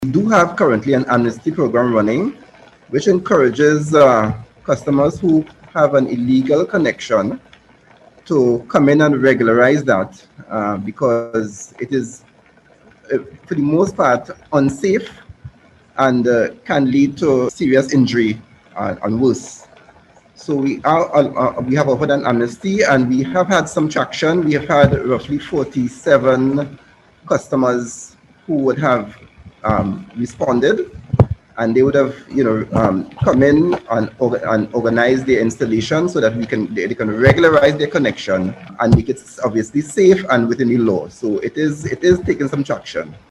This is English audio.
do have currently an amnesty program running, which encourages customers who have an illegal connection to come in and regularize that because it is, for the most part, unsafe and can lead to serious injury and worse. So we have offered an amnesty, and we have had some traction. We have had roughly 47 customers who would have responded, and they would have come in and organize their installation so that they can regularize their connection and make it obviously safe and within the law. So it is taking some traction.